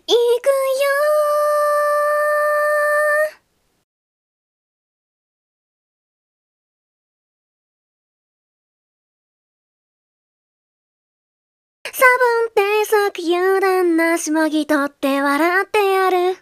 行くよサブンって咲く油断なしもぎ取って笑ってやる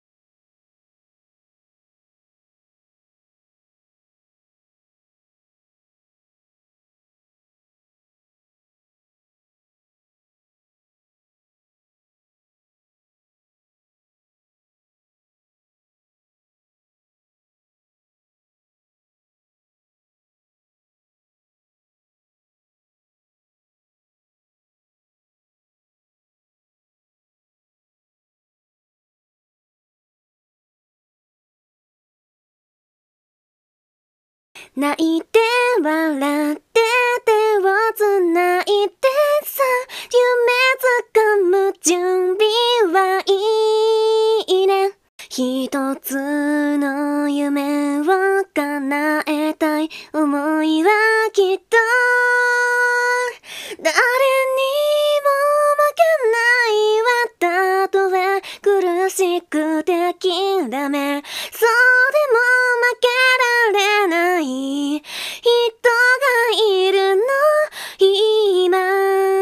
泣いて笑って手をつないでさ夢掴む準備はいいね一つの夢を叶えたい想いはきっと誰にも負けないわたとえ苦しくて諦めそうでも負けられない人がいるの今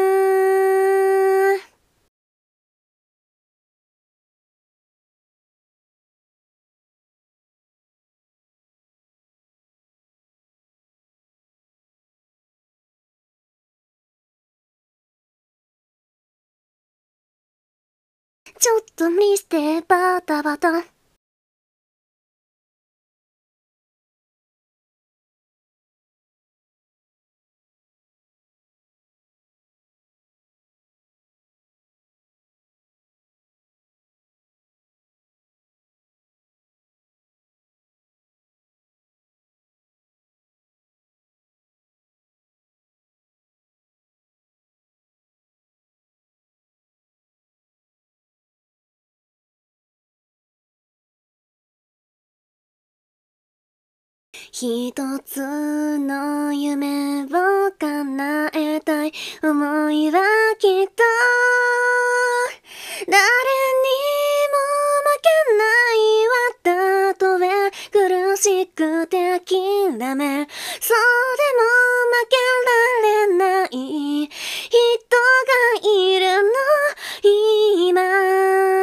ちょっと無理してバタバタ一つの夢を叶えたい想いはきっと誰にも負けないわたとえ苦しくて諦めそうでも負けられない人がいるの今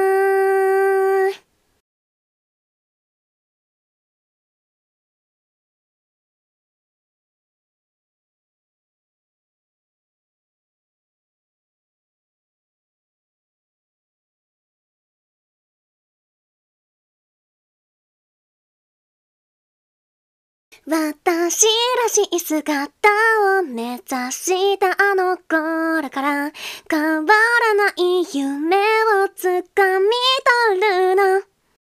私らしい姿を目指したあの頃から変わらない夢をつかみ取るの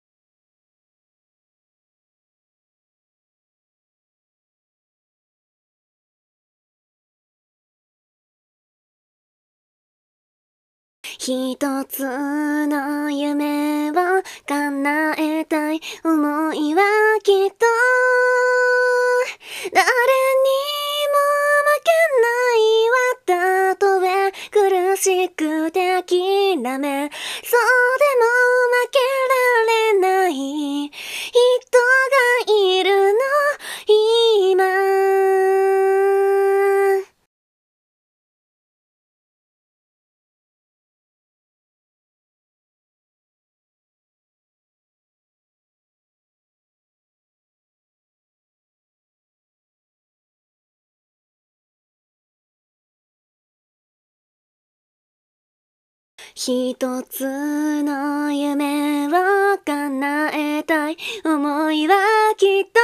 一つの夢を叶えたい想いはきっと誰にも負けないわたとえ苦しくて諦めそうでも負けられない人がいるの今一つの夢を叶えたい想いはきっと